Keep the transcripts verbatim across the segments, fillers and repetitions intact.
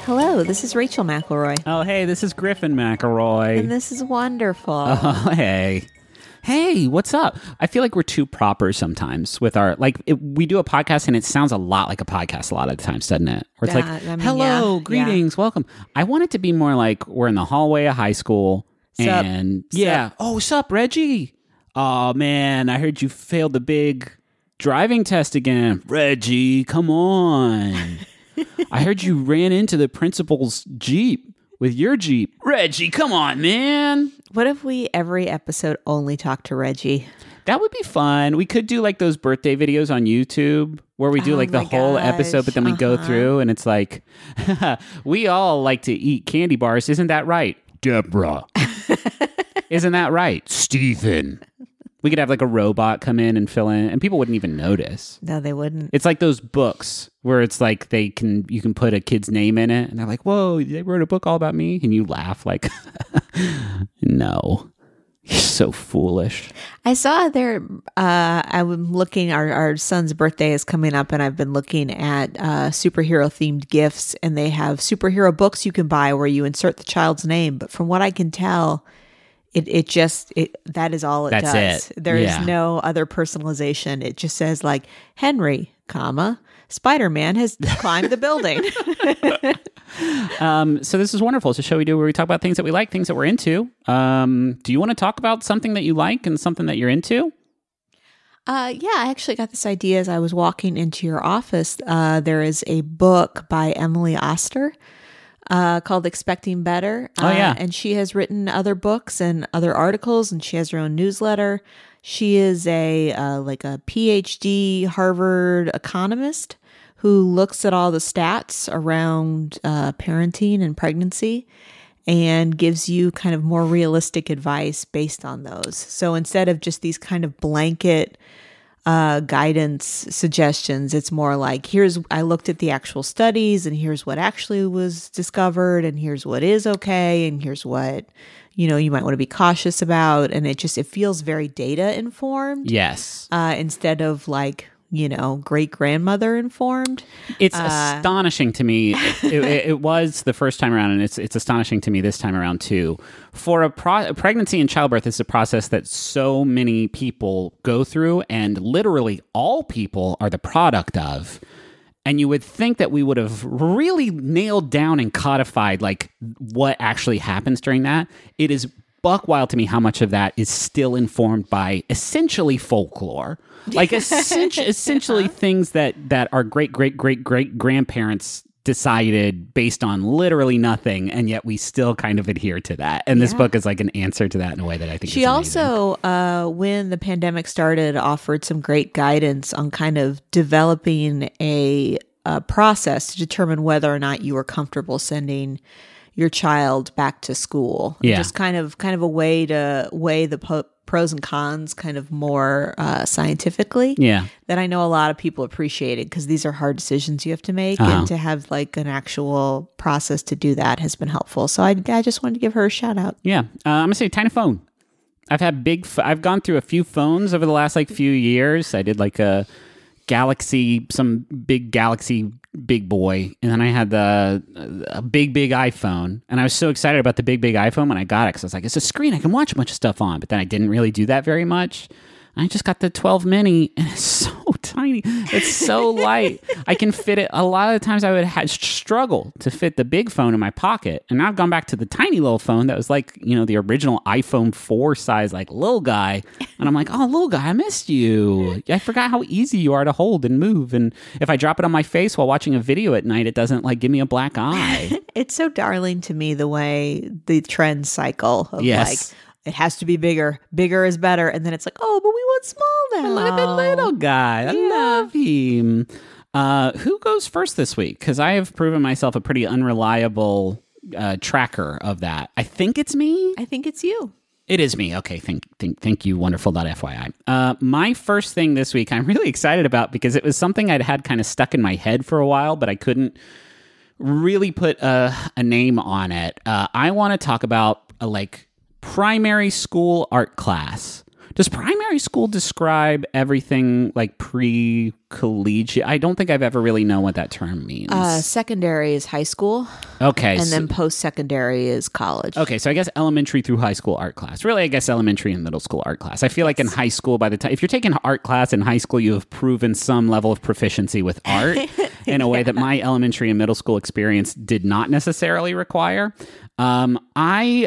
Hello, this is Rachel McElroy. Oh, hey, this is Griffin McElroy. And this is wonderful. Oh, hey. Hey, what's up? I feel like we're too proper sometimes with our, like, it, we do a podcast and it sounds a lot like a podcast a lot of the times, doesn't it? Where it's That, like, I mean, hello, yeah, greetings, yeah. welcome. I want it to be more like we're in the hallway of high school. Sup? And yeah. Sup? Oh, sup, Reggie? Oh, man, I heard you failed the big driving test again. Reggie, come on. I heard you ran into the principal's Jeep with your Jeep. Reggie, come on, man. What if we every episode only talk to Reggie? That would be fun. We could do like those birthday videos on YouTube where we do Oh like the my whole gosh, episode, but then we go uh-huh. through and it's like, we all like to eat candy bars. Isn't that right? Deborah. Isn't that right? Stephen. We could have like a robot come in and fill in and people wouldn't even notice. No, they wouldn't. It's like those books where it's like they can, you can put a kid's name in it and they're like, whoa, they wrote a book all about me. And you laugh like, no, you're so foolish. I saw there, uh, I'm looking, our, our son's birthday is coming up and I've been looking at uh, superhero themed gifts and they have superhero books you can buy where you insert the child's name. But from what I can tell, It it just it that is all it That's does. it. There Yeah. is no other personalization. It just says like Henry, comma Spider-Man has climbed the building. Um, so this is wonderful. It's a show we do where we talk about things that we like, things that we're into. Um, do you want to talk about something that you like and something that you're into? Uh, yeah, I actually got this idea as I was walking into your office. Uh, there is a book by Emily Oster uh, called Expecting Better. Oh, yeah. Uh, and she has written other books and other articles, and she has her own newsletter. She is a uh, like a P H D Harvard economist who looks at all the stats around uh, parenting and pregnancy and gives you kind of more realistic advice based on those. So instead of just these kind of blanket uh, guidance suggestions, it's more like, here's, I looked at the actual studies and here's what actually was discovered and here's what is okay and here's what, you know, you might want to be cautious about. And it just, it feels very data informed. Yes. Uh, instead of like, you know, great grandmother informed. It's Uh, astonishing to me. It, it, it was the first time around, and it's it's astonishing to me this time around too. For a, pro- a pregnancy and childbirth is a process that so many people go through, and literally all people are the product of. And you would think that we would have really nailed down and codified like what actually happens during that. It is buck wild to me how much of that is still informed by essentially folklore. Like essentially, essentially things that, that our great, great, great, great grandparents decided based on literally nothing, and yet we still kind of adhere to that. And this Yeah. book is like an answer to that in a way that I think She is amazing. also, uh, when the pandemic started, offered some great guidance on kind of developing a, a process to determine whether or not you were comfortable sending your child back to school. Yeah. Just kind of kind of a way to weigh the po- pros and cons kind of more uh, scientifically. Yeah. That I know a lot of people appreciated because these are hard decisions you have to make, Uh-huh. and to have like an actual process to do that has been helpful. So I, I just wanted to give her a shout out. Yeah, uh, I'm gonna say tiny phone. I've had big. F- I've gone through a few phones over the last like few years. I did like a Galaxy, some big Galaxy big boy, and then I had the a big big iPhone, and I was so excited about the big big iPhone when I got it because I was like, it's a screen I can watch a bunch of stuff on. But then I didn't really do that very much. I just got the twelve mini, and it's so tiny. It's so light. I can fit it. A lot of the times I would ha- struggle to fit the big phone in my pocket. And now I've gone back to the tiny little phone that was like, you know, the original iPhone four size, like little guy. And I'm like, oh, little guy, I missed you. I forgot how easy you are to hold and move. And if I drop it on my face while watching a video at night, it doesn't like give me a black eye. It's so darling to me the way the trend cycle of Yes. like, it has to be bigger. Bigger is better. And then it's like, oh, but we want small now. Look at the little guy. I Yeah. love him. Uh, who goes first this week? Because I have proven myself a pretty unreliable uh, tracker of that. I think it's me. I think it's you. It is me. Okay, thank, thank, thank you, wonderful.fyi. Uh, my first thing this week I'm really excited about because it was something I'd had kind of stuck in my head for a while, but I couldn't really put a, a name on it. Uh, I want to talk about a like primary school art class. Does primary school describe everything like pre-collegiate? I don't think I've ever really known what that term means. Uh, secondary is high school. Okay. And so, then post-secondary is college. okay, so I guess elementary through high school art class. Really, I guess elementary and middle school art class. I feel like in high school, by the time, if you're taking art class in high school, you have proven some level of proficiency with art in a way that my elementary and middle school experience did not necessarily require. Um, I...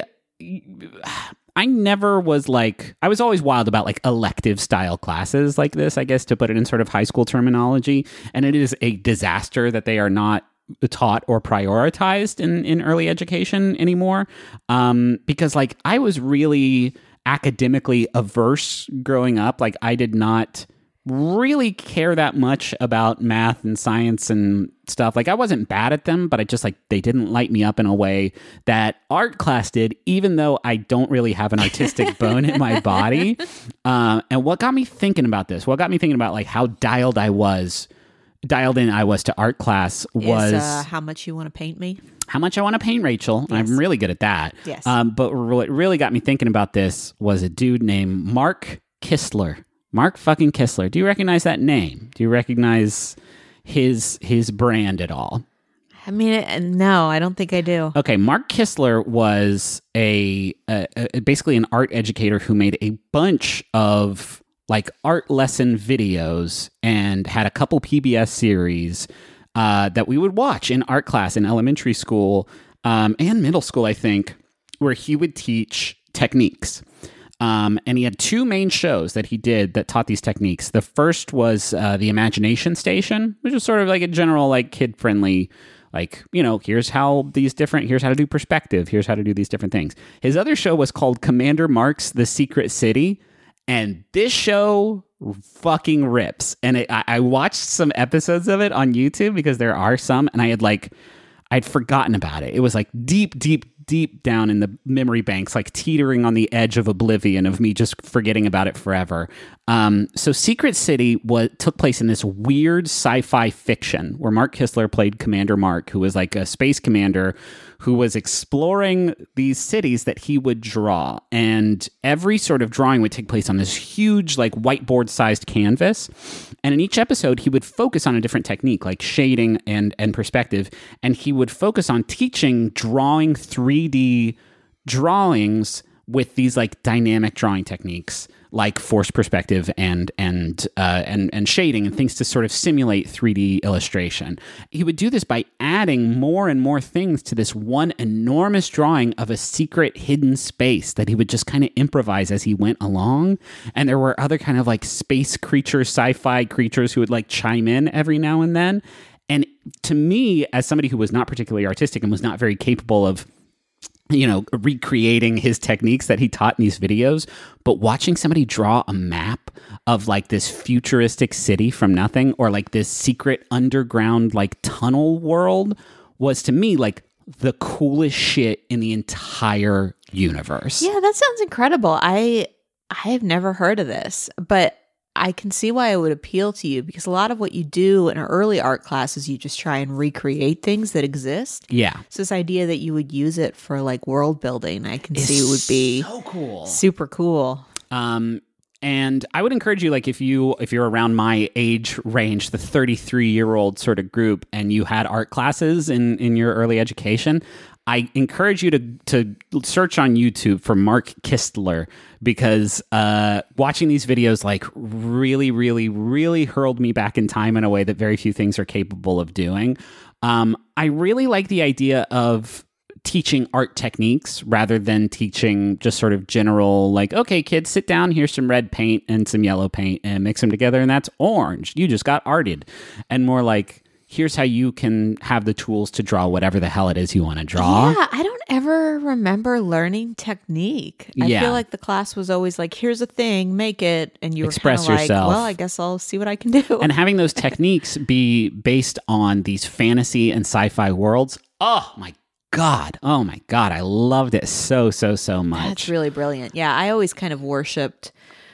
I never was like, I was always wild about like elective style classes like this, I guess, to put it in sort of high school terminology. And it is a disaster that they are not taught or prioritized in, in early education anymore. Um, because like I was really academically averse growing up. Like I did not really care that much about math and science and stuff. Like I wasn't bad at them, but I just like they didn't light me up in a way that art class did, even though I don't really have an artistic bone in my body. Uh, and what got me thinking about this, what got me thinking about like how dialed I was, dialed in I was to art class was Is, uh, how much you want to paint me? how much I want to paint Rachel. And Yes. I'm really good at that. Yes. Um, but what really got me thinking about this was a dude named Mark Kistler. Mark fucking Kistler. Do you recognize that name? Do you recognize his his brand at all? I mean, uh, no, I don't think I do. Okay, Mark Kistler was a, a, a basically an art educator who made a bunch of like art lesson videos and had a couple P B S series uh, that we would watch in art class in elementary school um, and middle school, I think, where he would teach techniques. Um, and he had two main shows that he did that taught these techniques. The first was uh, the Imagination Station, which was sort of like a general, like kid-friendly, like, you know, here's how these different, here's how to do perspective, here's how to do these different things. His other show was called Commander Mark's The Secret City, and this show fucking rips. And it, I, I watched some episodes of it on YouTube because there are some, and I had like, I'd forgotten about it. It was like deep, deep, deep down in the memory banks, like teetering on the edge of oblivion of me just forgetting about it forever. Um, so Secret City was, took place in this weird sci-fi fiction where Mark Kistler played Commander Mark, who was like a space commander who was exploring these cities that he would draw. And every sort of drawing would take place on this huge, like whiteboard-sized canvas. And in each episode, he would focus on a different technique, like shading and, and perspective. And he would focus on teaching drawing three D drawings with these like dynamic drawing techniques, like forced perspective and and uh, and and shading and things to sort of simulate three D illustration. He would do this by adding more and more things to this one enormous drawing of a secret hidden space that he would just kind of improvise as he went along. And there were other kind of like space creatures, sci-fi creatures who would like chime in every now and then. And to me, as somebody who was not particularly artistic and was not very capable of, you know, recreating his techniques that he taught in these videos, but watching somebody draw a map of like this futuristic city from nothing, or like this secret underground like tunnel world, was to me like the coolest shit in the entire universe. Yeah, that sounds incredible. I I have never heard of this, but I can see why it would appeal to you, because a lot of what you do in early art classes, you just try and recreate things that exist. Yeah. So this idea that you would use it for like world building, I can see would be so cool. super cool. Um, and I would encourage you, like if you if you're around my age range, the thirty-three year old sort of group, and you had art classes in in your early education, I encourage you to to search on YouTube for Mark Kistler, because uh, watching these videos like really, really, really hurled me back in time in a way that very few things are capable of doing. Um, I really like the idea of teaching art techniques rather than teaching just sort of general, like, okay, kids, sit down, here's some red paint and some yellow paint and mix them together, and that's orange. You just got arted. And more like, here's how you can have the tools to draw whatever the hell it is you want to draw. Yeah, I don't ever remember learning technique. I Yeah. feel like the class was always like, here's a thing, make it. And you were Express kind of like, yourself. well, I guess I'll see what I can do. And having those techniques be based on these fantasy and sci-fi worlds. Oh my God. Oh my God. I loved it so, so, so much. That's really brilliant. Yeah, I always kind of worshipped,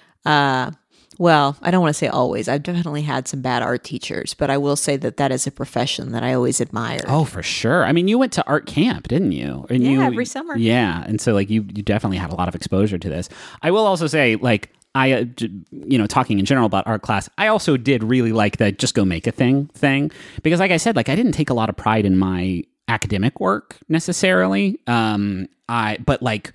uh, well, I don't want to say always. I've definitely had some bad art teachers, but I will say that that is a profession that I always admired. Oh, for sure. I mean, you went to art camp, didn't you? And Yeah, you, every summer. Yeah. And so like you, you definitely had a lot of exposure to this. I will also say, like, I, uh, j- you know, talking in general about art class, I also did really like the just go make a thing thing because, like I said, like I didn't take a lot of pride in my academic work necessarily. Um, I, but like,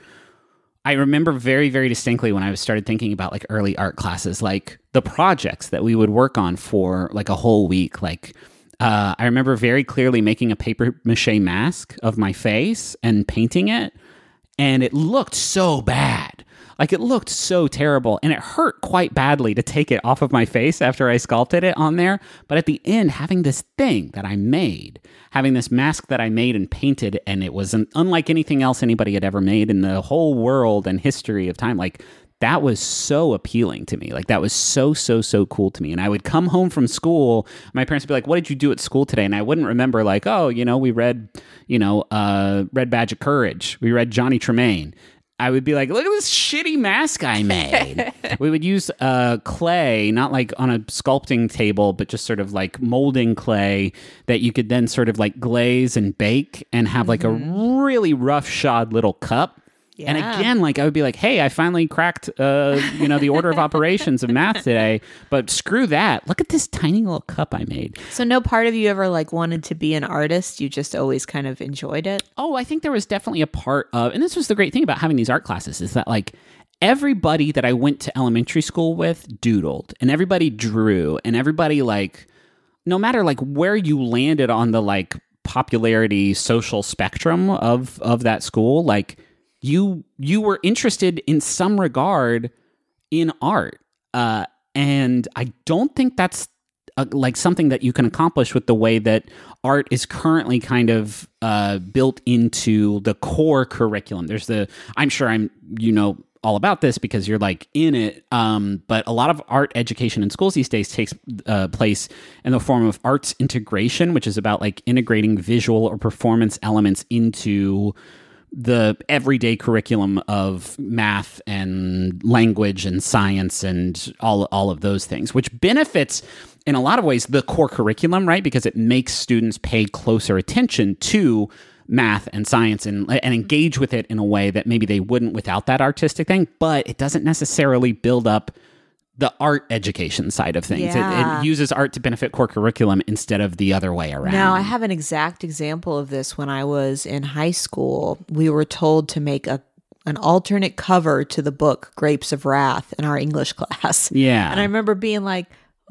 I remember very, very distinctly when I was started thinking about like early art classes, like the projects that we would work on for like a whole week. Like, uh, I remember very clearly making a paper mache mask of my face and painting it, and it looked so bad. Like it looked so terrible, and it hurt quite badly to take it off of my face after I sculpted it on there. But at the end, having this thing that I made, having this mask that I made and painted, and it was an, unlike anything else anybody had ever made in the whole world and history of time, like that was so appealing to me. Like that was so, so, so cool to me. And I would come home from school, my parents would be like, what did you do at school today? And I wouldn't remember like, oh, you know, we read, you know, uh, Red Badge of Courage. We read Johnny Tremaine. I would be like, look at this shitty mask I made. We would use uh, clay, not like on a sculpting table, but just sort of like molding clay that you could then sort of like glaze and bake and have like mm-hmm. a really roughshod little cup. Yeah. And again, like I would be like, hey, I finally cracked, uh, you know, the order of operations of math today, but screw that. Look at this tiny little cup I made. So no part of you ever like wanted to be an artist? You just always kind of enjoyed it? Oh, I think there was definitely a part of, and this was the great thing about having these art classes is that like everybody that I went to elementary school with doodled and everybody drew and everybody like, no matter like where you landed on the like popularity social spectrum of, of that school, like, you you were interested in some regard in art. Uh, and I don't think that's a, like something that you can accomplish with the way that art is currently kind of uh, built into the core curriculum. There's the, I'm sure I'm, you know, all about this because you're like in it. Um, but a lot of art education in schools these days takes uh, place in the form of arts integration, which is about like integrating visual or performance elements into the everyday curriculum of math and language and science and all all of those things, which benefits in a lot of ways the core curriculum, right? Because it makes students pay closer attention to math and science and, and engage with it in a way that maybe they wouldn't without that artistic thing, but it doesn't necessarily build up the art education side of things. Yeah. It, it uses art to benefit core curriculum instead of the other way around. Now, I have an exact example of this. When I was in high school, we were told to make a an alternate cover to the book Grapes of Wrath in our English class. Yeah. And I remember being like,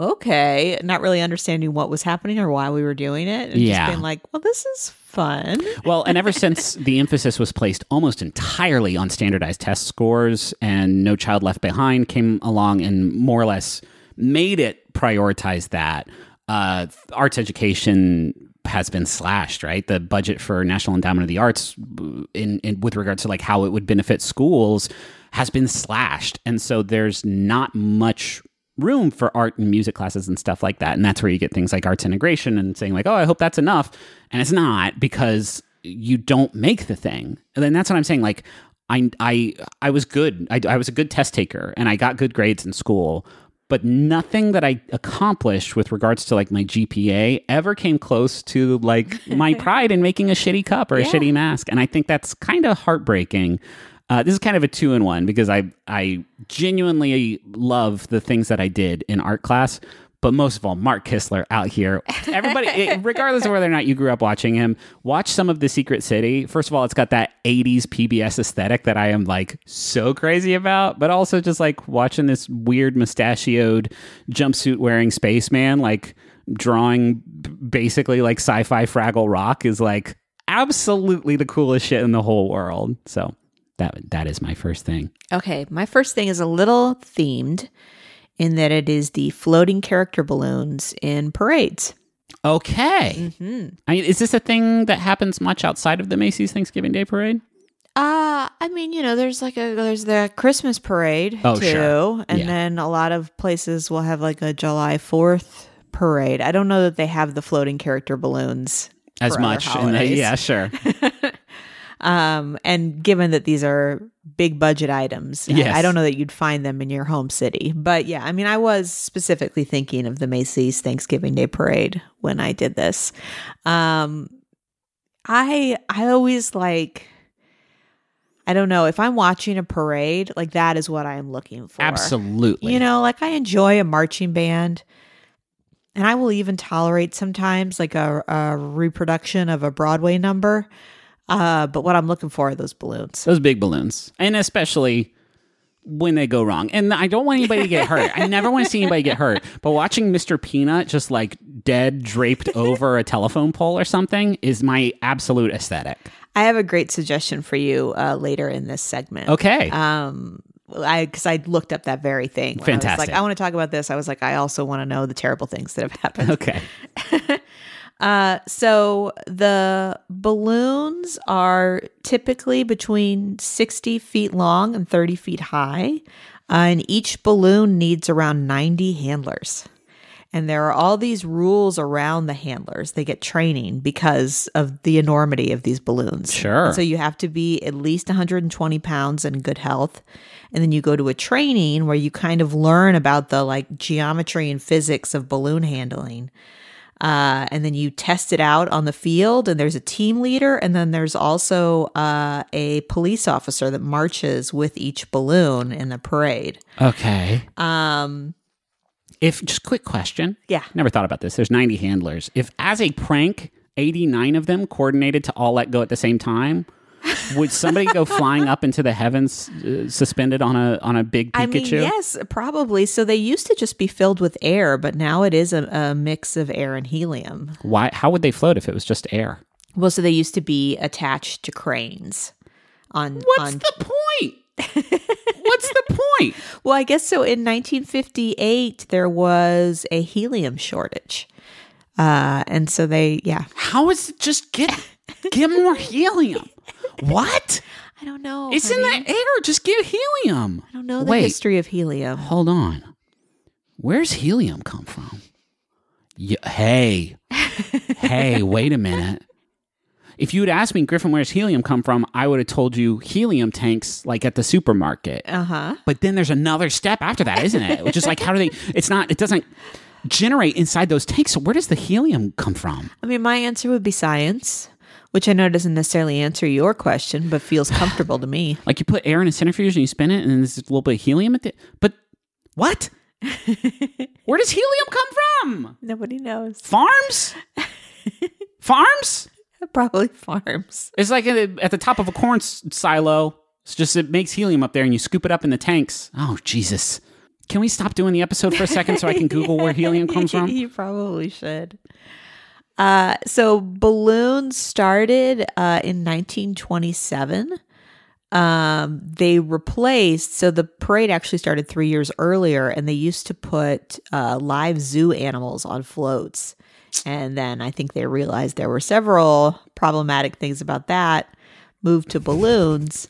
okay, not really understanding what was happening or why we were doing it. And yeah. just being like, well, this is fun. Well, and ever since the emphasis was placed almost entirely on standardized test scores and No Child Left Behind came along and more or less made it prioritize that, uh, arts education has been slashed, right? The budget for National Endowment of the Arts in, in with regards to like how it would benefit schools has been slashed. And so there's not much room for art and music classes and stuff like that. And that's where you get things like arts integration and saying like, oh, I hope that's enough. And it's not, because you don't make the thing. And then that's what I'm saying. Like I, I, I was good. I, I was a good test taker and I got good grades in school, but nothing that I accomplished with regards to like my G P A ever came close to like my pride in making a shitty cup or a yeah. shitty mask. And I think that's kind of heartbreaking. Uh, this is kind of a two in one because I I genuinely love the things that I did in art class, but most of all, Mark Kistler out here. Everybody, it, regardless of whether or not you grew up watching him, watch some of The Secret City. First of all, it's got that eighties P B S aesthetic that I am like so crazy about, but also just like watching this weird mustachioed jumpsuit wearing spaceman like drawing basically like sci-fi Fraggle Rock is like absolutely the coolest shit in the whole world. So. That that is my first thing. Okay, my first thing is a little themed in that it is the floating character balloons in parades. Okay. Mm-hmm. I mean, is this a thing that happens much outside of the Macy's Thanksgiving Day Parade? Uh, I mean, you know, there's like a there's the Christmas parade oh, too, sure. and yeah. then a lot of places will have like a July fourth parade. I don't know that they have the floating character balloons as much. In the, yeah, sure. Um, and given that these are big budget items, yes. I, I don't know that you'd find them in your home city. But yeah, I mean, I was specifically thinking of the Macy's Thanksgiving Day Parade when I did this. Um, I I always like, I don't know. If I'm watching a parade, like that is what I am looking for. Absolutely. You know, like I enjoy a marching band. And I will even tolerate sometimes like a, a reproduction of a Broadway number. Uh, but what I'm looking for are those balloons. Those big balloons. And especially when they go wrong. And I don't want anybody to get hurt. I never want to see anybody get hurt. But watching Mister Peanut just like dead draped over a telephone pole or something is my absolute aesthetic. I have a great suggestion for you uh, later in this segment. Okay. Um, I because I looked up that very thing. Fantastic. I was like, I want to talk about this. I was like, I also want to know the terrible things that have happened. Okay. uh, so the balloons are typically between sixty feet long and thirty feet high, uh, and each balloon needs around ninety handlers. And there are all these rules around the handlers. They get training because of the enormity of these balloons. Sure. And so you have to be at least one hundred twenty pounds and in good health. And then you go to a training where you kind of learn about the like geometry and physics of balloon handling. Uh, and then you test it out on the field, and there's a team leader. And then there's also uh, a police officer that marches with each balloon in the parade. Okay. Um, If just quick question. Yeah. Never thought about this. There's ninety handlers. If as a prank, eighty-nine of them coordinated to all let go at the same time, would somebody go flying up into the heavens uh, suspended on a on a big Pikachu? I mean, yes, probably. So they used to just be filled with air, but now it is a, a mix of air and helium. Why? How would they float if it was just air? Well, so they used to be attached to cranes. On What's on, the point? What's the point? Well, I guess so. In nineteen fifty-eight, there was a helium shortage, uh, and so they, yeah. How is it just get get more helium? What? I don't know. It's in honey. the air. Just give helium. I don't know the Wait, history of helium. hold on. Where's helium come from? Y- hey, hey, wait a minute. If you had asked me, Griffin, where's helium come from? I would have told you helium tanks, like at the supermarket. Uh huh. But then there's another step after that, isn't it? Which is like, how do they? It's not. It doesn't generate inside those tanks. So where does the helium come from? I mean, my answer would be science, which I know doesn't necessarily answer your question, but feels comfortable to me. Like you put air in a centrifuge and you spin it, and then there's a little bit of helium at the. But what? Where does helium come from? Nobody knows. Farms? Farms? Probably farms. It's like at the, at the top of a corn s- silo. It's just it makes helium up there, and you scoop it up in the tanks. Oh Jesus! Can we stop doing the episode for a second so I can Google where helium comes from? You probably should. Uh, so balloons started uh, in nineteen twenty-seven. Um, they replaced, so the parade actually started three years earlier, and they used to put uh, live zoo animals on floats. And then I think they realized there were several problematic things about that, moved to balloons,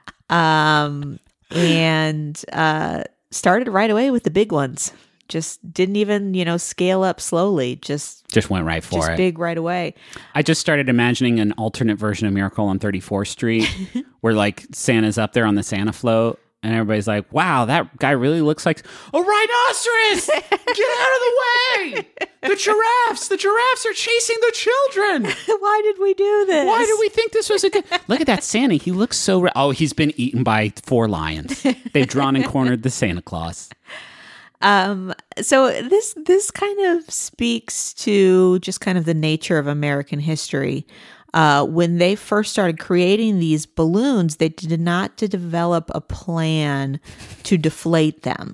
um, and uh, started right away with the big ones. Just didn't even, you know, scale up slowly. Just Just went right for just it. big right away. I just started imagining an alternate version of Miracle on thirty-fourth Street where like Santa's up there on the Santa float and everybody's like, wow, that guy really looks like a rhinoceros. Get out of the way. The giraffes. The giraffes are chasing the children. Why did we do this? Why did we think this was a good... Look at that Santa. He looks so... Ra- oh, he's been eaten by four lions. They've drawn and cornered the Santa Claus. Um, so this this kind of speaks to just kind of the nature of American history. Uh, when they first started creating these balloons, they did not to develop a plan to deflate them.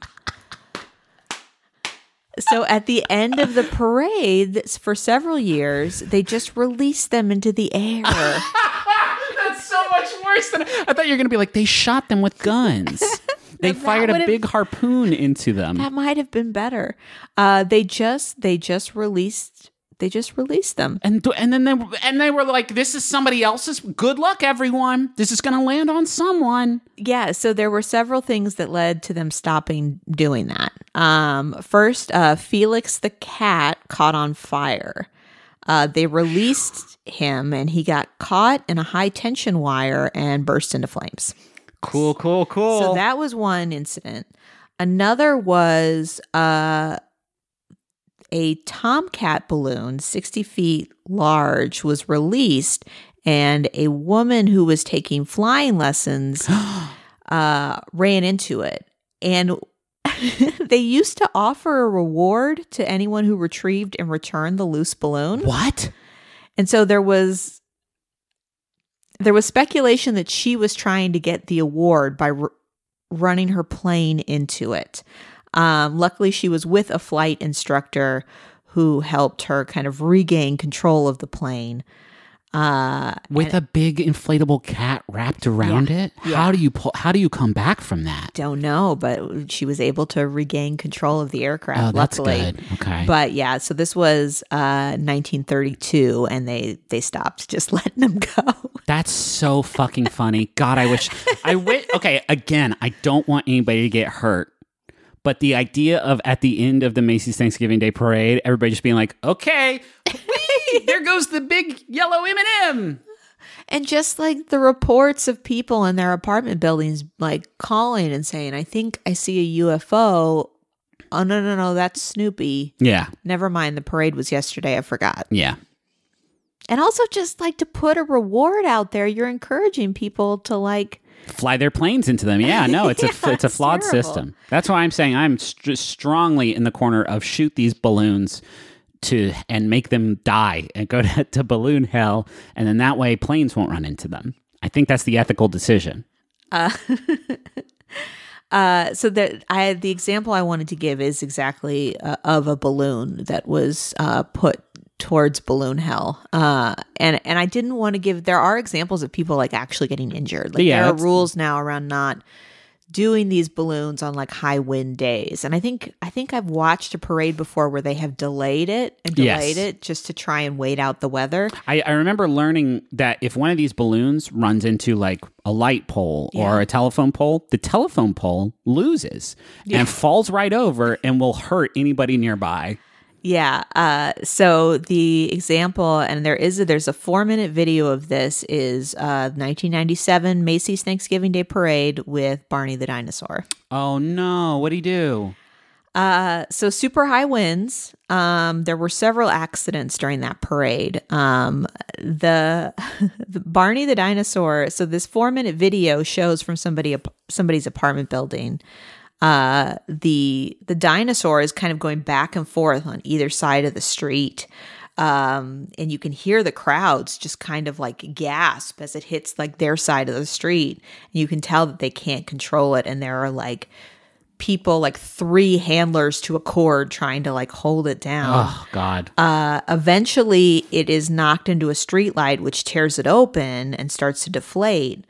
So at the end of the parade, for several years, they just released them into the air. That's so much worse than... I thought you were going to be like, they shot them with guns. They That fired a would've- big harpoon into them. That might have been better. Uh, they just they just released they just released them. And and then they and they were like, "This is somebody else's. Good luck, everyone. This is going to land on someone." Yeah, so there were several things that led to them stopping doing that. Um, first, uh, Felix the cat caught on fire. Uh, they released him, and he got caught in a high tension wire and burst into flames. Cool, cool, cool. So that was one incident. Another was uh, a Tomcat balloon, sixty feet large, was released, and a woman who was taking flying lessons uh, ran into it. And they used to offer a reward to anyone who retrieved and returned the loose balloon. What? And so there was there was speculation that she was trying to get the award by r- running her plane into it. Um, luckily, she was with a flight instructor who helped her kind of regain control of the plane. Uh, With a big inflatable cat wrapped around Yeah, it? yeah. How do you pull, how do you come back from that? Don't know, but she was able to regain control of the aircraft. Oh, that's luckily. good. Okay. But yeah, so this was uh, nineteen thirty-two, and they they stopped just letting them go. That's so fucking funny. God, I wish I wish okay, again, I don't want anybody to get hurt. But the idea of at the end of the Macy's Thanksgiving Day Parade, everybody just being like, okay, whee, there goes the big yellow M and M. And just like the reports of people in their apartment buildings, like calling and saying, I think I see a U F O. Oh, no, no, no, that's Snoopy. Yeah. Never mind. The parade was yesterday. I forgot. Yeah. And also just like to put a reward out there. You're encouraging people to like, Fly their planes into them. Yeah, no, it's Yeah, a it's a it's flawed terrible. system. That's why I'm saying I'm st- strongly in the corner of shoot these balloons to and make them die and go to, to balloon hell, and then that way planes won't run into them. I think that's the ethical decision. Uh, uh, so that I the example I wanted to give is exactly uh, of a balloon that was uh, put towards balloon hell. Uh, and and I didn't want to give. There are examples of people like actually getting injured. Like Yeah, there are that's- rules now around not doing these balloons on like high wind days. And I think I think I've watched a parade before where they have delayed it and delayed Yes. it just to try and wait out the weather. I, I remember learning that if one of these balloons runs into like a light pole or Yeah. a telephone pole, the telephone pole loses and falls right over and will hurt anybody nearby. Yeah. Uh, so the example, and there is a, there's a four minute video of this, is uh, nineteen ninety-seven Macy's Thanksgiving Day Parade with Barney the dinosaur. Oh no! What'd he do? Uh, so super high winds. Um, there were several accidents during that parade. Um, the, the Barney the dinosaur. So this four minute video shows from somebody somebody's apartment building. Uh, the the dinosaur is kind of going back and forth on either side of the street. Um, and you can hear the crowds just kind of like gasp as it hits like their side of the street. And you can tell that they can't control it. And there are like people, like three handlers to a cord trying to like hold it down. Oh God! Uh, eventually it is knocked into a streetlight, which tears it open and starts to deflate.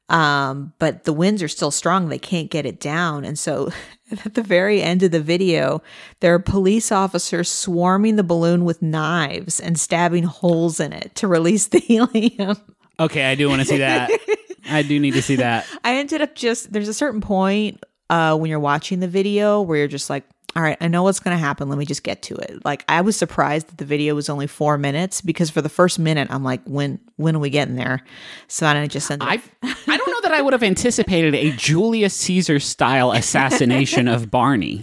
Um, but the winds are still strong. They can't get it down. And so at the very end of the video, there are police officers swarming the balloon with knives and stabbing holes in it to release the helium. Okay, I do want to see that. I do need to see that. I ended up just, there's a certain point uh, when you're watching the video where you're just like, all right, I know what's going to happen. Let me just get to it. Like, I was surprised that the video was only four minutes because for the first minute, I'm like, when when are we getting there? So I just ended up. I I don't know that I would have anticipated a Julius Caesar style assassination of Barney.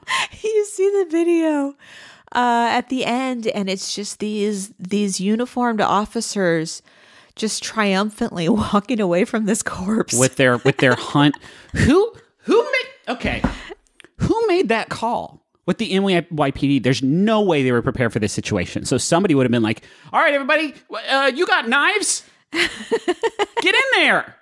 You see the video uh, at the end, and it's just these these uniformed officers just triumphantly walking away from this corpse. with their with their hunt. Who who made okay? Who made that call with the N Y P D? There's no way they were prepared for this situation. So somebody would have been like, "All right, everybody, uh, you got knives? Get in there!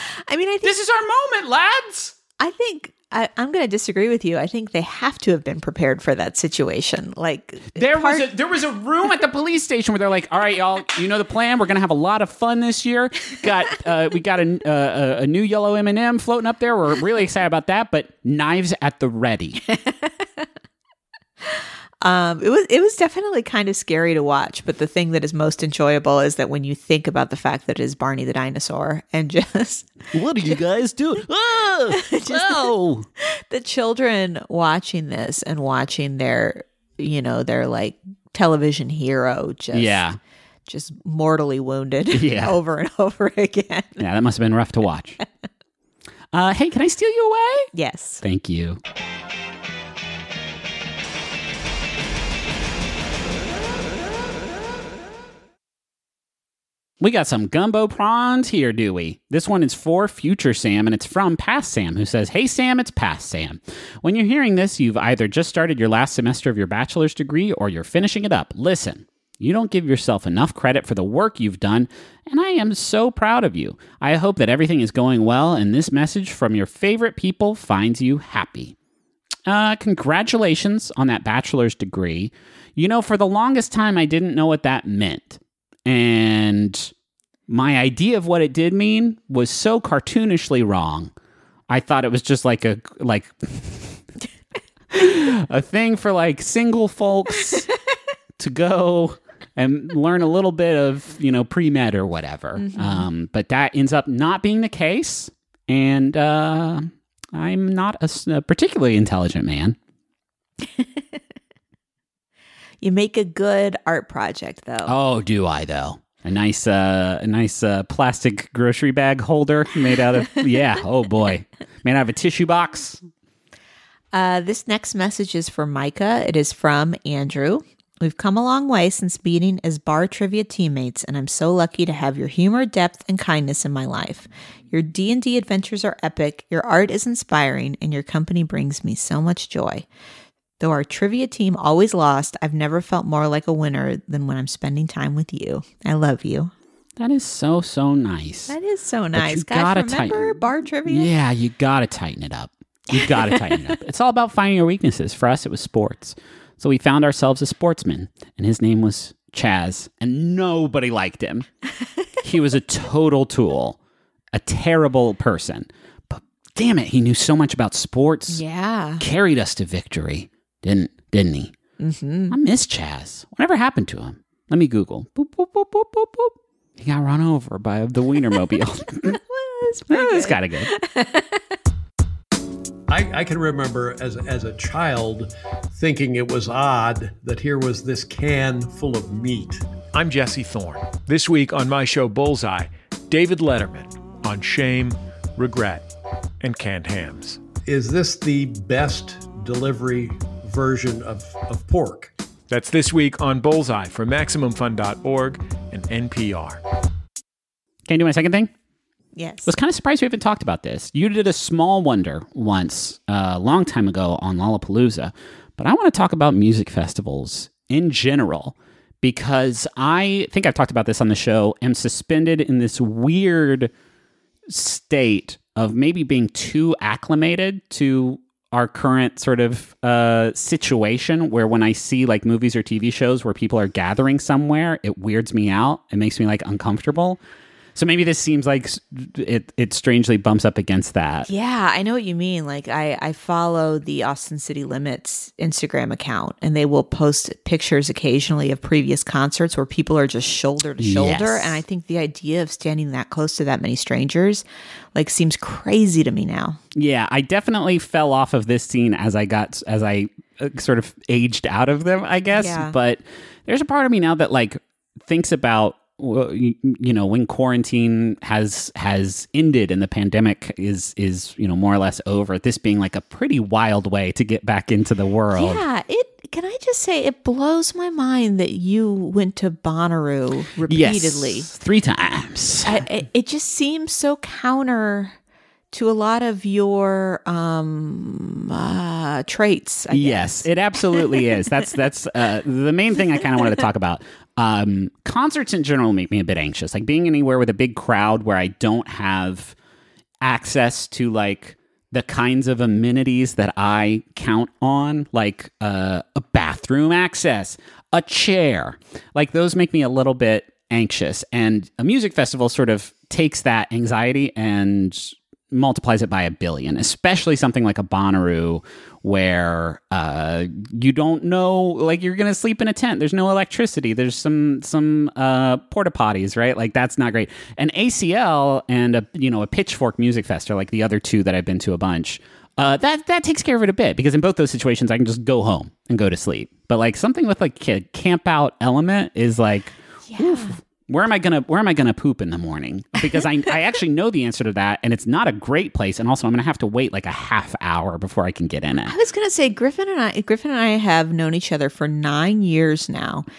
I mean, I think This is our moment, lads." I think I, I'm going to disagree with you. I think they have to have been prepared for that situation. Like There part- was a there was a room at the police station where they're like, "All right, y'all, you know the plan. We're gonna have a lot of fun this year. Got uh, we got a, uh, a new yellow M and M floating up there. We're really excited about that. But knives at the ready." Um, it was it was definitely kind of scary to watch, but the thing that is most enjoyable is that when you think about the fact that it is Barney the dinosaur and just What did you guys do? Oh, oh. the children watching this and watching their, you know, their like television hero just Yeah. just mortally wounded Yeah. over and over again. Yeah, that must have been rough to watch. Uh, hey, can I steal you away? Yes. Thank you. We got some gumbo prawns here, do we? This one is for Future Sam, and it's from Past Sam, who says, "Hey, Sam, it's Past Sam. When you're hearing this, you've either just started your last semester of your bachelor's degree or you're finishing it up. Listen, you don't give yourself enough credit for the work you've done, and I am so proud of you. I hope that everything is going well, and this message from your favorite people finds you happy. Uh, congratulations on that bachelor's degree. You know, for the longest time, I didn't know what that meant. And my idea of what it did mean was so cartoonishly wrong. I thought it was just like a like a thing for like single folks to go and learn a little bit of, you know, pre-med or whatever. Mm-hmm. Um, but that ends up not being the case. And uh, I'm not a, a particularly intelligent man. You make a good art project, though. Oh, do I, though? A nice, uh, a nice uh, plastic grocery bag holder made out of, yeah, oh boy. Made out of a tissue box. Uh, this next message is for Micah. It is from Andrew. We've come a long way since meeting as bar trivia teammates, and I'm so lucky to have your humor, depth, and kindness in my life. Your D and D adventures are epic, your art is inspiring, and your company brings me so much joy. Though our trivia team always lost, I've never felt more like a winner than when I'm spending time with you. I love you. That is so, so nice. That is so nice. Guys, gotta remember tighten. bar trivia? Yeah, you gotta tighten it up. You gotta tighten it up. It's all about finding your weaknesses. For us, it was sports. So we found ourselves a sportsman, and his name was Chaz, and nobody liked him. He was a total tool, a terrible person. But damn it, he knew so much about sports. Yeah. Carried us to victory. Didn't didn't he? Mm-hmm. I miss Chaz. Whatever happened to him? Let me Google. Boop, boop, boop, boop, boop, boop. He got run over by the Wienermobile. Well, that's kind of good. I, I can remember as, as a child thinking it was odd that here was this can full of meat. I'm Jesse Thorne. This week on my show Bullseye, David Letterman on shame, regret, and canned hams. Is this the best delivery version of, of pork? That's this week on Bullseye from Maximum Fun dot org and N P R. Can I do my second thing? Yes. I was kind of surprised we haven't talked about this. You did a Small Wonder once, uh, a long time ago on Lollapalooza, but I want to talk about music festivals in general because I think I've talked about this on the show, am suspended in this weird state of maybe being too acclimated to our current sort of uh, situation where when I see like movies or T V shows where people are gathering somewhere, it weirds me out. It makes me like uncomfortable. So maybe this seems like it it strangely bumps up against that. Yeah, I know what you mean. Like I, I follow the Austin City Limits Instagram account, and they will post pictures occasionally of previous concerts where people are just shoulder to shoulder. Yes. And I think the idea of standing that close to that many strangers like seems crazy to me now. Yeah, I definitely fell off of this scene as I got as I uh, sort of aged out of them, I guess. Yeah. But there's a part of me now that like thinks about well, you, you know, when quarantine has has ended and the pandemic is is you know more or less over, this being like a pretty wild way to get back into the world. Yeah, it. Can I just say it blows my mind that you went to Bonnaroo repeatedly, yes, three times. I, it, it just seems so counter to a lot of your um, uh, traits. I yes, guess. It absolutely is. That's that's uh, the main thing I kind of wanted to talk about. Um, concerts in general make me a bit anxious. Like being anywhere with a big crowd where I don't have access to like the kinds of amenities that I count on, like uh, a bathroom access, a chair. Like those make me a little bit anxious. And a music festival sort of takes that anxiety and multiplies it by a billion, especially something like a Bonnaroo where uh, you don't know, like you're going to sleep in a tent. There's no electricity. There's some some uh, porta potties, right? Like that's not great. An A C L and a you know a Pitchfork Music Fest are like the other two that I've been to a bunch. Uh, that that takes care of it a bit because in both those situations I can just go home and go to sleep. But like something with like a camp out element is like, Yeah. oof. Where am I gonna Where am I gonna poop in the morning? Because I I actually know the answer to that, and it's not a great place. And also, I'm gonna have to wait like a half hour before I can get in it. I was gonna say Griffin and I Griffin and I have known each other for nine years now,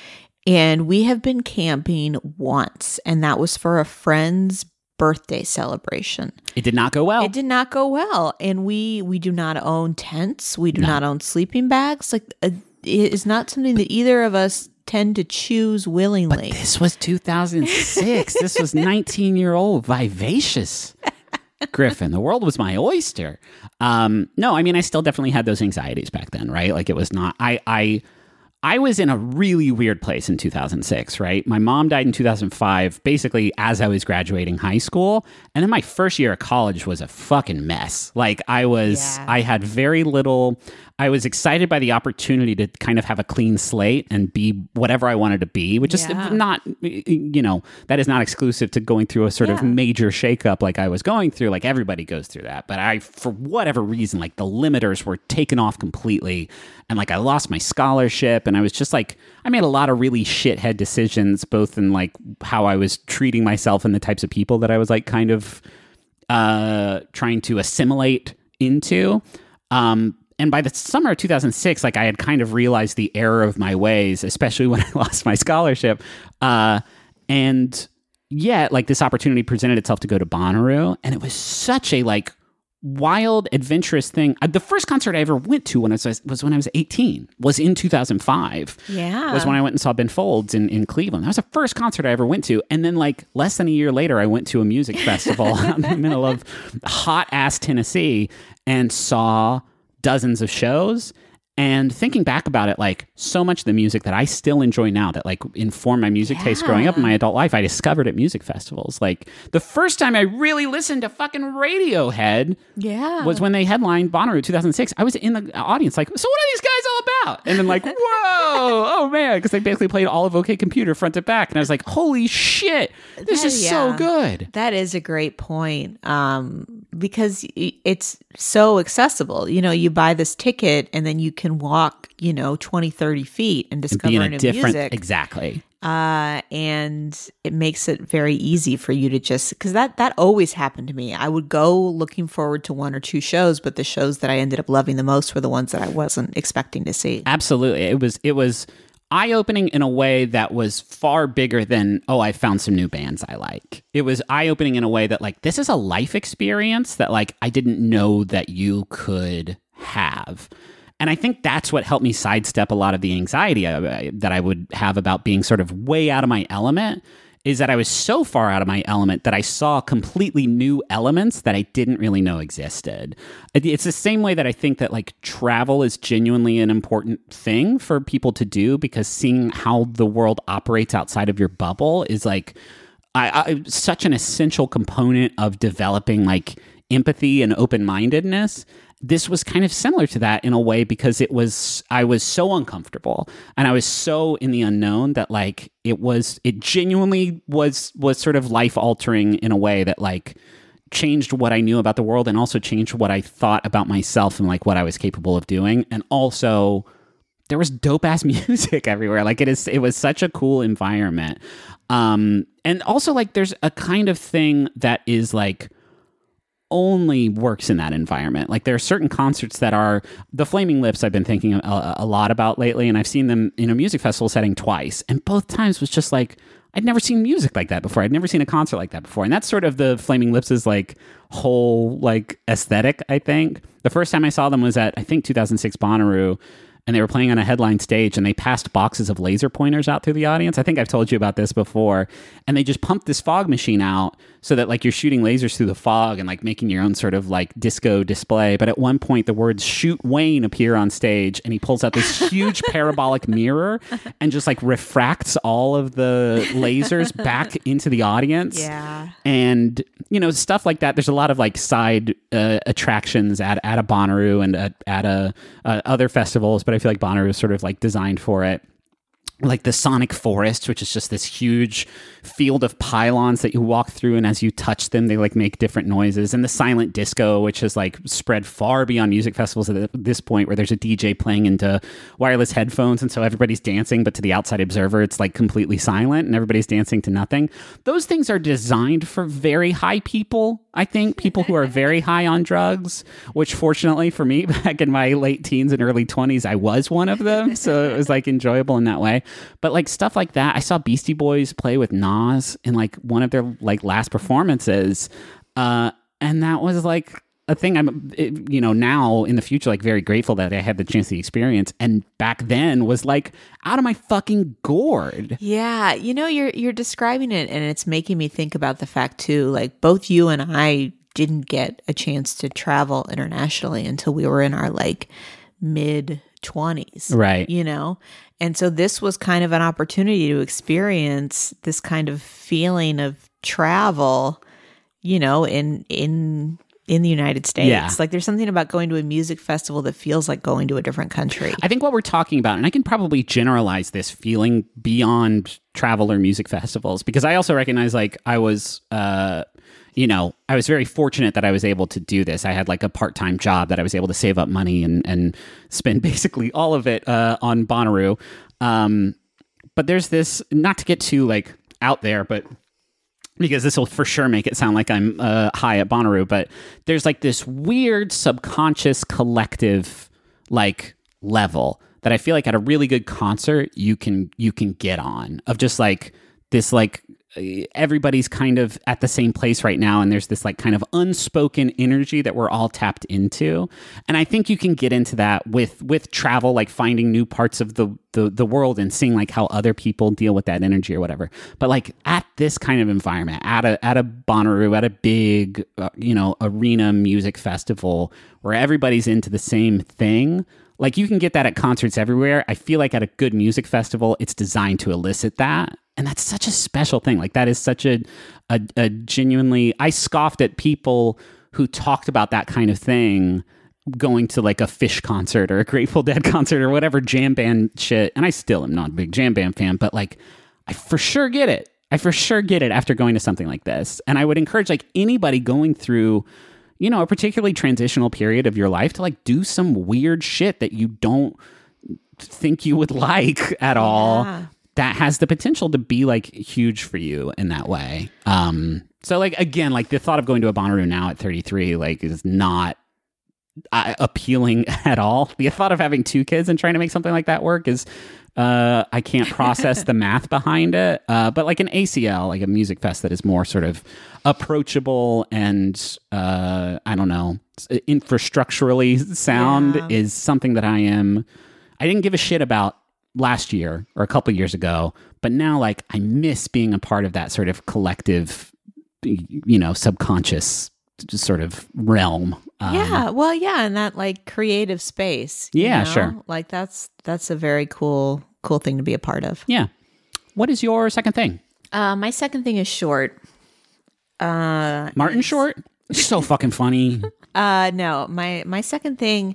And we have been camping once, and that was for a friend's birthday celebration. It did not go well. It did not go well. And we we do not own tents. We do No. not own sleeping bags. Like uh, it is not something that either of us tend to choose willingly. This was two thousand six. This was nineteen-year-old vivacious Griffin. The world was my oyster. Um, no, I mean, I still definitely had those anxieties back then, right? Like it was not, I, I, I was in a really weird place in two thousand six, right? My mom died in two thousand five, basically as I was graduating high school. And then my first year of college was a fucking mess. Like I was, Yeah. I had very little, I was excited by the opportunity to kind of have a clean slate and be whatever I wanted to be, which Yeah. is not, you know, that is not exclusive to going through a sort of Yeah. major shakeup like I was going through. Like everybody goes through that. But I, for whatever reason, like the limiters were taken off completely. And like I lost my scholarship, and I was just like, I made a lot of really shithead decisions, both in like how I was treating myself and the types of people that I was like kind of uh, trying to assimilate into. Um, and by the summer of two thousand six, like I had kind of realized the error of my ways, especially when I lost my scholarship. Uh, and yet, like this opportunity presented itself to go to Bonnaroo, and it was such a like wild, adventurous thing. Uh, the first concert I ever went to when I was was when I was eighteen. Was in two thousand five. Yeah. Was when I went and saw Ben Folds in, in Cleveland. That was the first concert I ever went to. And then like less than a year later, I went to a music festival in the middle of hot ass Tennessee and saw dozens of shows. And thinking back about it, like so much of the music that I still enjoy now that like informed my music taste growing up in my adult life, I discovered at music festivals. Like the first time I really listened to fucking Radiohead Yeah. was when they headlined Bonnaroo two thousand six. I was in the audience like, so what are these guys all about? And then like, whoa, oh man, because they basically played all of OK Computer front to back. And I was like, holy shit, this That- is so yeah. good. That is a great point, um, because y- it's so accessible. You know, you buy this ticket and then you can walk, you know, twenty, thirty feet and And discover be in a new different, music. exactly. Uh, and it makes it very easy for you to just, because that, that always happened to me. I would go looking forward to one or two shows, but the shows that I ended up loving the most were the ones that I wasn't expecting to see. Absolutely. It was, it was eye-opening in a way that was far bigger than, oh, I found some new bands I like. It was eye-opening in a way that like, this is a life experience that like, I didn't know that you could have. And I think that's what helped me sidestep a lot of the anxiety I, that I would have about being sort of way out of my element, is that I was so far out of my element that I saw completely new elements that I didn't really know existed. It's the same way that I think that like travel is genuinely an important thing for people to do, because seeing how the world operates outside of your bubble is like I, I, such an essential component of developing like empathy and open-mindedness. This was kind of similar to that in a way, because it was, I was so uncomfortable and I was so in the unknown that like, it was, it genuinely was, was sort of life altering in a way that like changed what I knew about the world, and also changed what I thought about myself and like what I was capable of doing. And also there was dope ass music everywhere. Like it is, it was such a cool environment. Um, and also like, there's a kind of thing that is like, only works in that environment. Like there are certain concerts that are the Flaming Lips I've been thinking a, a lot about lately, and I've seen them in a music festival setting twice, and both times was just like, I'd never seen music like that before. I'd never seen a concert like that before. And that's sort of the Flaming Lips' like whole like aesthetic, I think. The first time I saw them was at, I think, two thousand six Bonnaroo, and they were playing on a headline stage, and they passed boxes of laser pointers out through the audience. I think I've told you about this before. And they just pumped this fog machine out so that like you're shooting lasers through the fog and like making your own sort of like disco display. But at one point the words "Shoot Wayne" appear on stage, and he pulls out this huge parabolic mirror and just like refracts all of the lasers back into the audience. Yeah. And, you know, stuff like that. There's a lot of like side uh, attractions at, at a Bonnaroo and at, at a, uh, other festivals, but I feel like Bonnaroo is sort of like designed for it. Like the Sonic Forest, which is just this huge field of pylons that you walk through, and as you touch them, they like make different noises. And the Silent Disco, which has like spread far beyond music festivals at this point, where there's a D J playing into wireless headphones, and so everybody's dancing, but to the outside observer, it's like completely silent, and everybody's dancing to nothing. Those things are designed for very high people. I think people who are very high on drugs, which fortunately for me, back in my late teens and early twenties, I was one of them. So it was like enjoyable in that way. But like stuff like that, I saw Beastie Boys play with Nas in like one of their like last performances, uh, and that was like a thing I'm, it, you know, now in the future, like very grateful that I had the chance to experience. And back then was like out of my fucking gourd. Yeah. You know, you're, you're describing it and it's making me think about the fact too, like both you and I didn't get a chance to travel internationally until we were in our like mid twenties. Right. You know? And so this was kind of an opportunity to experience this kind of feeling of travel, you know, in, in, in the United States. Yeah. Like there's something about going to a music festival that feels like going to a different country. I think what we're talking about, and I can probably generalize this feeling beyond travel or music festivals, because I also recognize like I was, uh, you know, I was very fortunate that I was able to do this. I had like a part-time job that I was able to save up money and, and spend basically all of it uh, on Bonnaroo. Um, but there's this, not to get too like out there, but because this will for sure make it sound like I'm uh, high at Bonnaroo, but there's like this weird subconscious collective like level that I feel like at a really good concert you can you can get on, of just like this like everybody's kind of at the same place right now, and there's this like kind of unspoken energy that we're all tapped into. And I think you can get into that with with travel, like finding new parts of the the, the world and seeing like how other people deal with that energy or whatever. But like at this kind of environment, at a at a Bonnaroo, at a big uh, you know arena music festival where everybody's into the same thing, like you can get that at concerts everywhere. I feel like at a good music festival, it's designed to elicit that. And that's such a special thing. Like that is such a, a, a genuinely, I scoffed at people who talked about that kind of thing going to like a Fish concert or a Grateful Dead concert or whatever jam band shit. And I still am not a big jam band fan, but like I for sure get it. I for sure get it after going to something like this. And I would encourage like anybody going through, you know, a particularly transitional period of your life to like do some weird shit that you don't think you would like at all. Yeah. That has the potential to be like huge for you in that way. Um, so like, again, like the thought of going to a Bonnaroo now at thirty-three, like is not uh, appealing at all. The thought of having two kids and trying to make something like that work is, uh, I can't process the math behind it. Uh, but like an A C L, like a music fest that is more sort of approachable and, uh, I don't know, infrastructurally sound Yeah. is something that I am, I didn't give a shit about last year or a couple years ago, but now like I miss being a part of that sort of collective, you know, subconscious sort of realm. Um, yeah, well, yeah, and that like creative space. you Yeah, know? sure. Like that's that's a very cool cool thing to be a part of. Yeah. What is your second thing? Uh, my second thing is short. Uh, Martin Short? So fucking funny. uh, no, my my second thing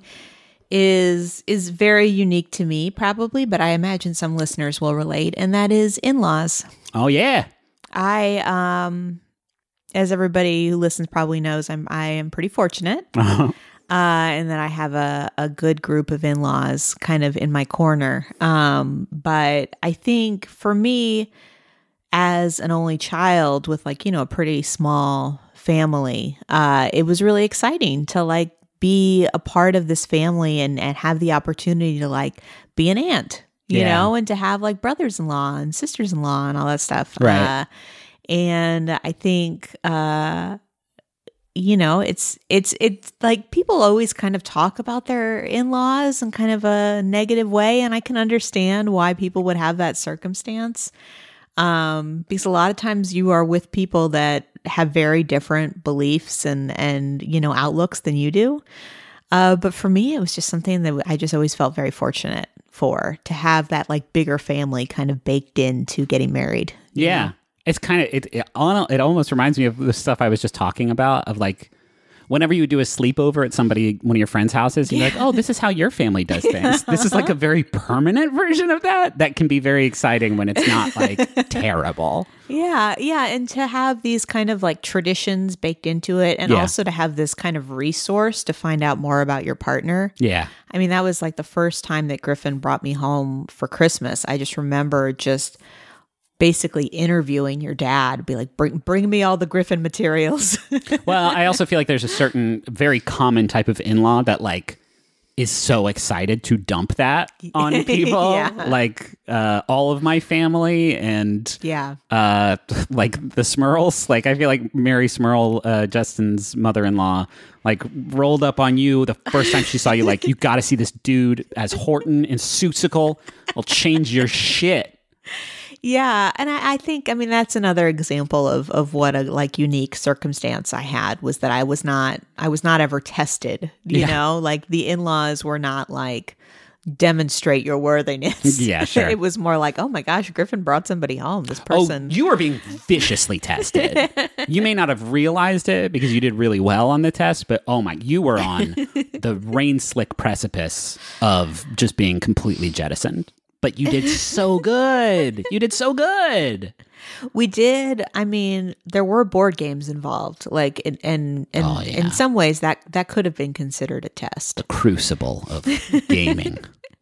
is is very unique to me, probably, but I imagine some listeners will relate, and that is in-laws. Oh yeah. I um. As everybody who listens probably knows, I'm I am pretty fortunate, Uh-huh. uh, and that I have a, a good group of in-laws kind of in my corner. Um, but I think for me, as an only child with like you know a pretty small family, uh, it was really exciting to like be a part of this family and and have the opportunity to like be an aunt, you Yeah. know, and to have like brothers-in-law and sisters-in-law and all that stuff. Right. Uh, And I think, uh, you know, it's, it's, it's like people always kind of talk about their in-laws in kind of a negative way. And I can understand why people would have that circumstance. Um, because a lot of times you are with people that have very different beliefs and, and, you know, outlooks than you do. Uh, but for me, it was just something that I just always felt very fortunate for, to have that like bigger family kind of baked into getting married. you Yeah. know? It's kind of, it, it, it almost reminds me of the stuff I was just talking about, of like, whenever you do a sleepover at somebody, one of your friends' houses, you're like, oh, this is how your family does things. This is like a very permanent version of that. That can be very exciting when it's not like terrible. Yeah, yeah. And to have these kind of like traditions baked into it, and Yeah. also to have this kind of resource to find out more about your partner. Yeah. I mean, that was like the first time that Griffin brought me home for Christmas. I just remember just basically interviewing your dad, be like, bring bring me all the Griffin materials. Well, I also feel like there's a certain very common type of in-law that like is so excited to dump that on people. Yeah. Like uh, all of my family and Yeah. uh, like the Smurls. Like I feel like Mary Smurl, uh, Justin's mother-in-law, like rolled up on you the first time she saw you. Like, you got to see this dude as Horton and Seussical. I'll change your shit. Yeah, and I, I think I mean that's another example of of what a like unique circumstance I had was that I was not I was not ever tested. You Yeah. know, like the in-laws were not like demonstrate your worthiness. Yeah, sure. It was more like, oh my gosh, Griffin brought somebody home. This person. Oh, you are being viciously tested. You may not have realized it because you did really well on the test, but oh my, you were on the rain slick precipice of just being completely jettisoned. But you did so good. You did so good. We did. I mean, there were board games involved. Like, and and, and Oh, yeah. in some ways, that that could have been considered a test. The crucible of gaming.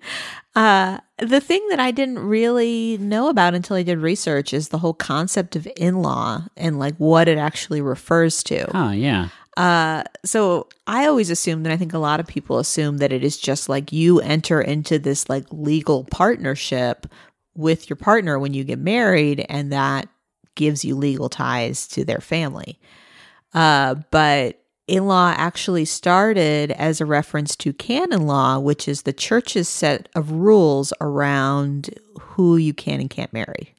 Uh, the thing that I didn't really know about until I did research is the whole concept of in-law and like what it actually refers to. Oh, yeah. Uh, so I always assumed, and I think a lot of people assume that it is just like you enter into this like legal partnership with your partner when you get married, and that gives you legal ties to their family. Uh, but in-law actually started as a reference to canon law, which is the church's set of rules around who you can and can't marry.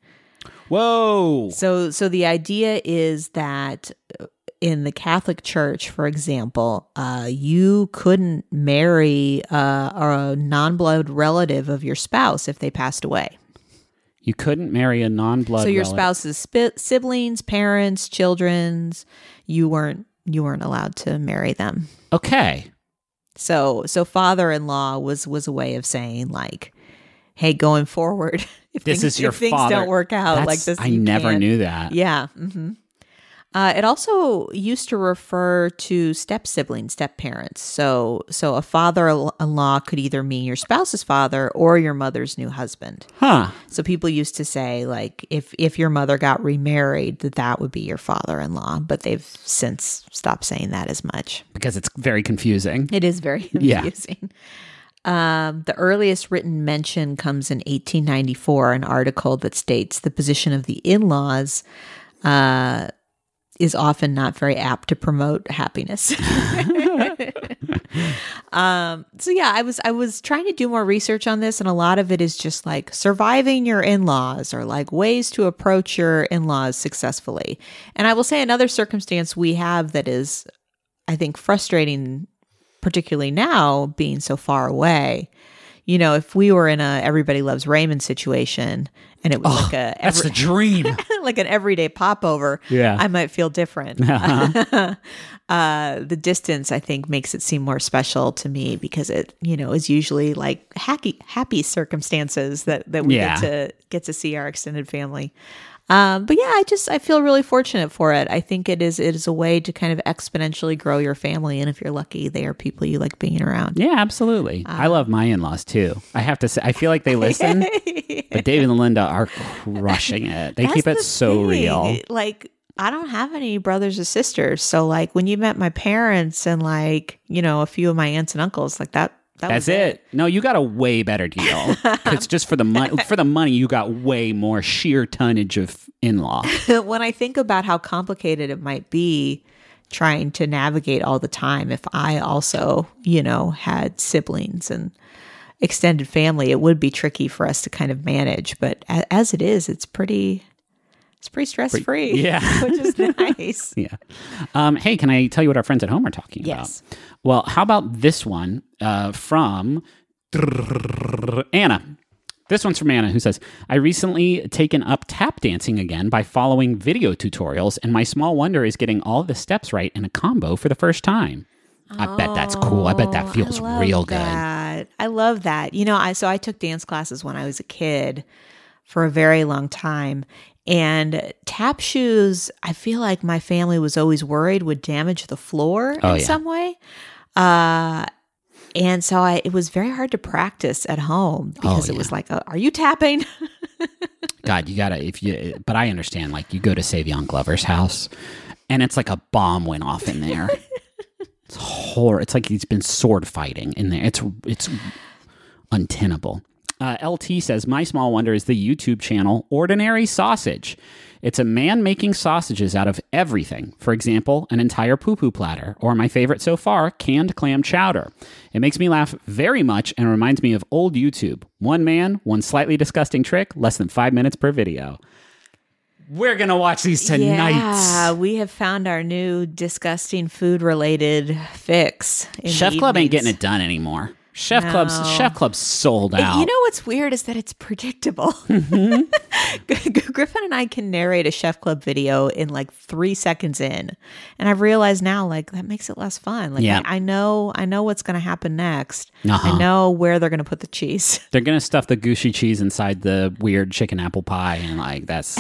Whoa. So, so the idea is that in the Catholic Church, for example, uh, you couldn't marry uh, a non-blood relative of your spouse if they passed away. You couldn't marry a non-blood So your relative. spouse's sp- siblings, parents, children's, you weren't you weren't allowed to marry them. Okay. So, so father-in-law was was a way of saying like, hey, going forward, if This things, is your if things father. don't work out That's- like this, I you never can't. knew that. Yeah. hmm Uh, it also used to refer to step siblings, step parents. So, so a father-in-law could either mean your spouse's father or your mother's new husband. Huh. So people used to say like, if if your mother got remarried, that that would be your father-in-law. But they've since stopped saying that as much. Because it's very confusing. It is very Yeah. confusing. Um, the earliest written mention comes in eighteen ninety-four, an article that states the position of the in-laws uh, is often not very apt to promote happiness. um, so yeah, I was I was trying to do more research on this, and a lot of it is just like surviving your in-laws or like ways to approach your in-laws successfully. And I will say another circumstance we have that is, I think, frustrating, particularly now being so far away. You know, if we were in a Everybody Loves Raymond situation and it was like a That's every, the dream. like an everyday popover, Yeah. I might feel different. Uh-huh. uh, the distance, I think, makes it seem more special to me because it, you know, is usually like happy, happy circumstances that that we Yeah. get to get to see our extended family. Um, but yeah, I just I feel really fortunate for it. I think it is it is a way to kind of exponentially grow your family, and if you're lucky, they are people you like being around. Yeah, absolutely. I love my in-laws too. I have to say, I feel like they listen, but Dave and Linda are crushing it. They That's keep it the so thing. real. Like, I don't have any brothers or sisters, so like when you met my parents and like you know a few of my aunts and uncles, like that. That That's was it. No, you got a way better deal. Because just for the money, for the money, you got way more sheer tonnage of in-law. When I think about how complicated it might be trying to navigate all the time, if I also, you know, had siblings and extended family, it would be tricky for us to kind of manage. But a- as it is, it's pretty, it's pretty stress free. yeah. which is nice. Yeah. Um, hey, can I tell you what our friends at home are talking Yes. about? Well, how about this one uh, from Anna? This one's from Anna, who says, I recently taken up tap dancing again by following video tutorials, and my small wonder is getting all the steps right in a combo for the first time. I bet that's cool. I bet that feels I love real good. that. I love that. You know, I so I took dance classes when I was a kid for a very long time. And tap shoes, I feel like my family was always worried would damage the floor Oh, in yeah. some way. Uh, and so I, it was very hard to practice at home because Oh, it was yeah. like, uh, are you tapping? God, you gotta, if you, but I understand, like, you go to Savion Glover's house, and it's like a bomb went off in there. It's horror. It's like he's been sword fighting in there. It's it's untenable. Uh, L T says, my small wonder is the YouTube channel Ordinary Sausage. It's a man making sausages out of everything. For example, an entire poo-poo platter, or my favorite so far, canned clam chowder. It makes me laugh very much and reminds me of old YouTube. One man, one slightly disgusting trick, less than five minutes per video. We're going to watch these tonight. Yeah, we have found our new disgusting food-related fix. in the Chef Club ain't evenings. getting it done anymore. Chef No. Club's Chef Club's sold out. You know what's weird is that it's predictable. Mm-hmm. Griffin and I can narrate a Chef Club video in like three seconds in, and I've realized now, like that makes it less fun. Like Yeah. I, I know, I know what's going to happen next. Uh-huh. I know where they're going to put the cheese. They're going to stuff the Gucci cheese inside the weird chicken apple pie, and like that's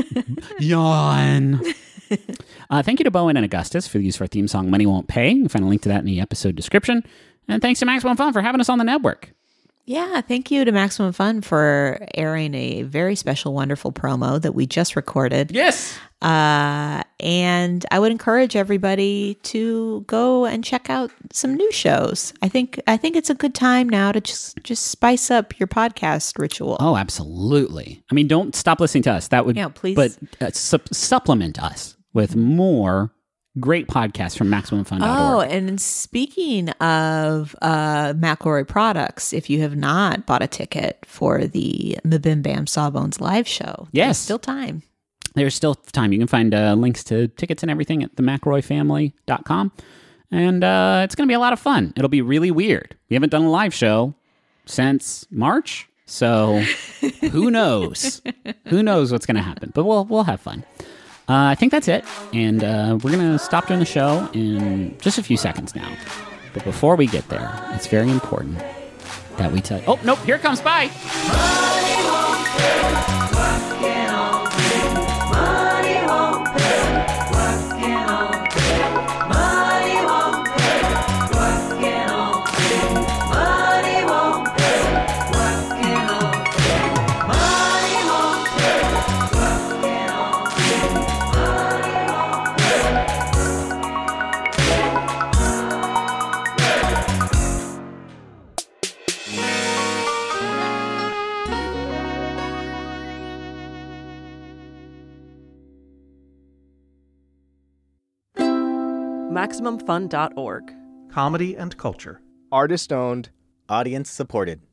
yawn. Uh, thank you to Bowen and Augustus for the use of our theme song, Money Won't Pay. You can find a link to that in the episode description. And thanks to Maximum Fun for having us on the network. Yeah, thank you to Maximum Fun for airing a very special, wonderful promo that we just recorded. Yes. Uh, and I would encourage everybody to go and check out some new shows. I think I think it's a good time now to just just spice up your podcast ritual. Oh, absolutely. I mean, don't stop listening to us. That would, Yeah, please. But uh, sup- supplement us with more great podcasts from Maximum Fun dot org. Oh, and speaking of uh, McElroy products, if you have not bought a ticket for the Mabim Bam Sawbones live show, Yes. there's still time. There's still time. You can find uh, links to tickets and everything at the McElroy family dot com. And uh, it's going to be a lot of fun. It'll be really weird. We haven't done a live show since March. So who knows? Who knows what's going to happen? But we'll we'll have fun. Uh, I think that's it. And uh, we're going to stop doing the show in just a few seconds now. But before we get there, it's very important that we tell you. Oh, nope. Here it comes. Bye. Maximum Fun dot org. Comedy and culture. Artist owned. Audience supported.